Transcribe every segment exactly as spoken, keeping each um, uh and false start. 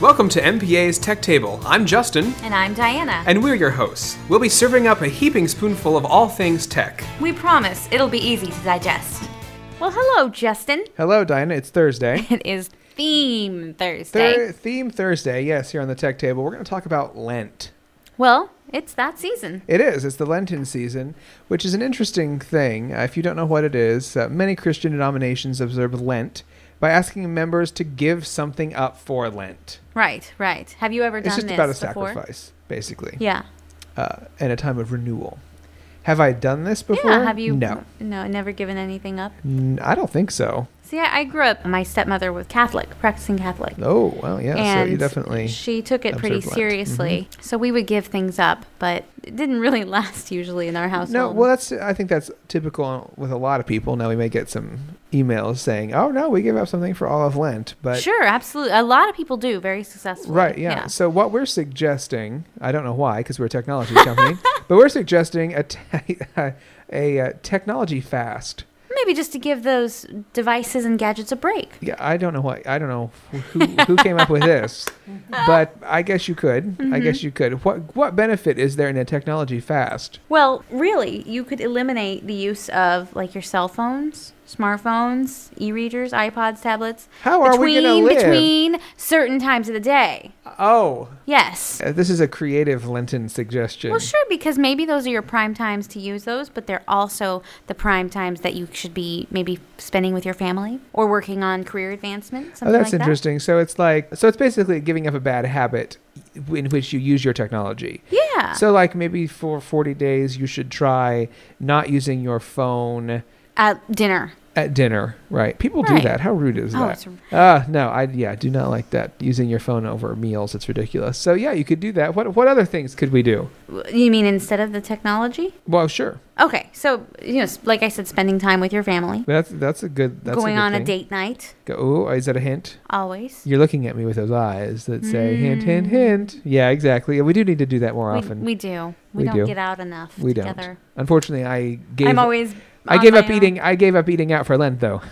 Welcome to M P A's Tech Table. I'm Justin. And I'm Diana. And we're your hosts. We'll be serving up a heaping spoonful of all things tech. We promise it'll be easy to digest. Well, hello, Justin. Hello, Diana. It's Thursday. It is Theme Thursday. Thir- theme Thursday, yes, here on the Tech Table. We're going to talk about Lent. Well, it's that season. It is. It's the Lenten season, which is an interesting thing. Uh, if you don't know what it is, uh, many Christian denominations observe Lent by asking members to give something up for Lent. Right, right. Have you ever done this this It's just about a before? sacrifice, basically. Yeah. Uh, and a time of renewal. Have I done this before? Yeah, have you? No. No, never given anything up? N- I don't think so. See, I, I grew up, my stepmother was Catholic, practicing Catholic. Oh, well, yeah, and so you definitely... she took it pretty observed Lent. seriously. Mm-hmm. So we would give things up, but it didn't really last usually in our household. No, well, that's. I think that's typical with a lot of people. Now we may get some emails saying, "Oh no, we give up something for all of Lent," but sure, absolutely, a lot of people do very successfully. right, yeah. yeah. So what we're suggesting, I don't know why, because we're a technology company, but we're suggesting a te- a, a technology fast. Maybe just to give those devices and gadgets a break. Yeah, I don't know why. I don't know who who came up with this, but I guess you could. Mm-hmm. I guess you could. What what benefit is there in a technology fast? Well, really, you could eliminate the use of like your cell phones, smartphones, e-readers, iPods, tablets. How are we between, going to live? Between certain times of the day. Oh. Yes. Uh, this is a creative Lenten suggestion. Well, sure, because maybe those are your prime times to use those, but they're also the prime times that you should be maybe spending with your family or working on career advancement. Something oh, that's like interesting. That. So it's like, so it's basically giving up a bad habit in which you use your technology. Yeah. So like maybe for forty days, you should try not using your phone at dinner. At dinner, right? People right. do that. How rude is oh, that? Ah, uh, no, I yeah, do not like that. Using your phone over meals, it's ridiculous. So yeah, you could do that. What what other things could we do? You mean instead of the technology? Well, sure. Okay, so you know, like I said, spending time with your family. That's that's a good. That's going a good on thing. a date night. Go, oh, is that a hint? Always. You're looking at me with those eyes that say mm. hint, hint, hint. Yeah, exactly. We do need to do that more we, often. We do. We, we don't do. get out enough we together. don't. Unfortunately, I gave. I'm always. I gave up eating. I gave up eating out for Lent, though.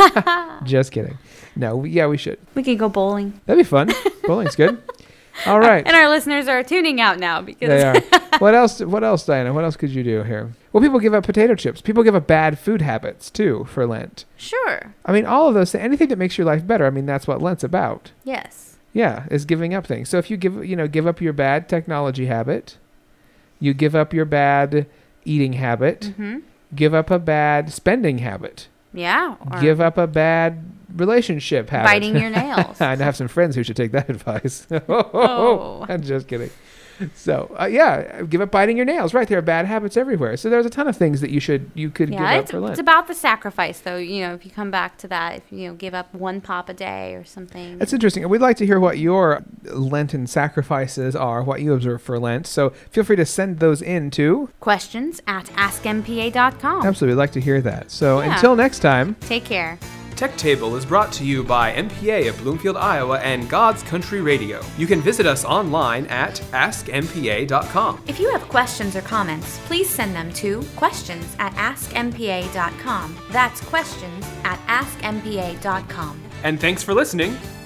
Just kidding. No, we, yeah, we should. We could go bowling. That'd be fun. Bowling's good. All right. And our listeners are tuning out now because they are. What else? What else, Diana? What else could you do here? Well, people give up potato chips. People give up bad food habits too for Lent. Sure. I mean, all of those. Anything that makes your life better. I mean, that's what Lent's about. Yes. Yeah, is giving up things. So if you give, you know, give up your bad technology habit, you give up your bad eating habit. Mm-hmm. Give up a bad spending habit. Yeah. Give up a bad relationship habit. Biting your nails. I have some friends who should take that advice. Oh. I'm just kidding. So, uh, yeah, give up biting your nails. Right, there are bad habits everywhere. So there's a ton of things that you should you could yeah, give up it's, for Lent. It's about the sacrifice, though. You know, if you come back to that, if you know, give up one pop a day or something. That's interesting. We'd like to hear what your Lenten sacrifices are, what you observe for Lent. So feel free to send those in to questions at ask m p a dot com. Absolutely, we'd like to hear that. So yeah. until next time, take care. Tech Table is brought to you by M P A of Bloomfield, Iowa and God's Country Radio. You can visit us online at ask m p a dot com. If you have questions or comments, please send them to questions at ask m p a dot com. That's questions at ask m p a dot com. And thanks for listening.